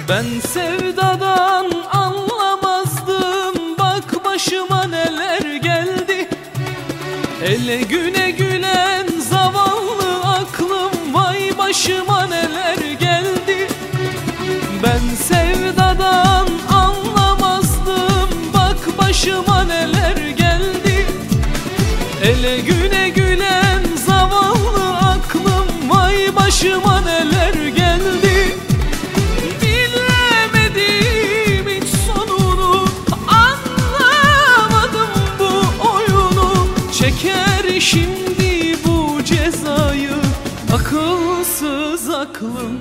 Ben sevdadan anlamazdım, bak başıma neler geldi. Hele güne gülen zavallı aklım, vay başıma neler geldi. Ben sevdadan anlamazdım, bak başıma neler geldi. Hele güne gülen zavallı aklım, vay başıma neler geldi. Bilemedim hiç sonunu, anlamadım bu oyunu. Çeker şimdi bu cezayı akılsız aklım.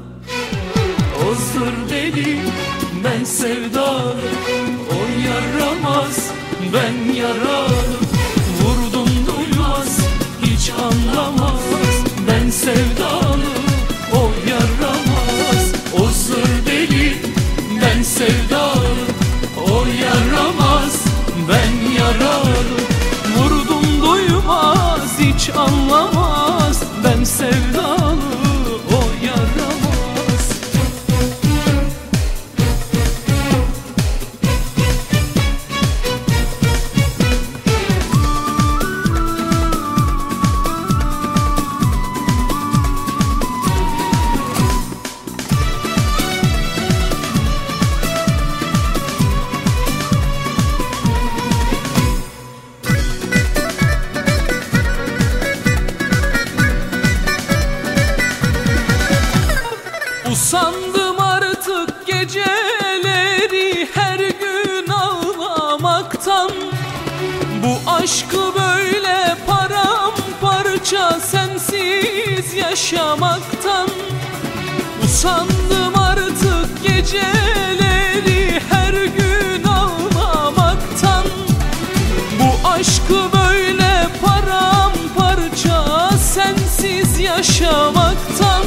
Ozdur beni, ben sevdalı, o yaramaz, ben yaralı. Vurdum duymaz, hiç anlamaz, ben sevdalı, o yaramaz. Ozdur beni, ben sevdalı, o yaramaz, ben yaralı. Vurdum duymaz, hiç anlamaz, ben sevdalı, o yaramaz. Usandım artık geceleri her gün ağlamaktan. Bu aşkı böyle paramparça sensiz yaşamaktan. Usandım artık geceleri her gün ağlamaktan. Bu aşkı böyle paramparça sensiz yaşamaktan.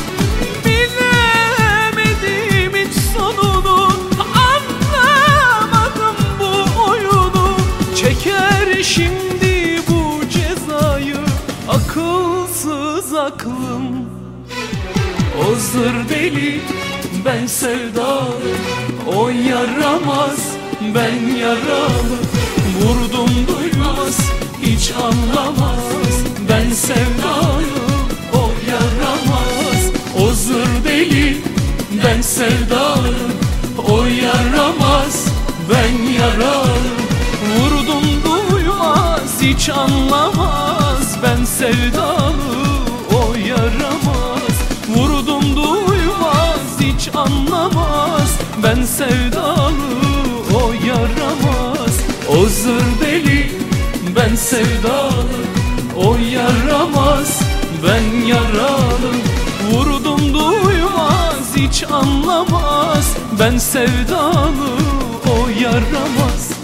Şimdi bu cezayı akılsız aklım. Ozdur deli, ben sevdalı, o yaramaz, ben yaralı. Vurdum duymaz, hiç anlamaz, ben sevdalı, o yaramaz. Ozdur deli, ben sevdalı, o yaramaz, ben yaralı. Vurdum duymaz, hiç anlamaz, ben sevdalı, o yaramaz. Vurdum duymaz, hiç anlamaz, ben sevdalı, o yaramaz. Ozdur deli, ben sevdalı, o yaramaz, ben yaralı. Vurdum duymaz, hiç anlamaz, ben sevdalı, o yaramaz.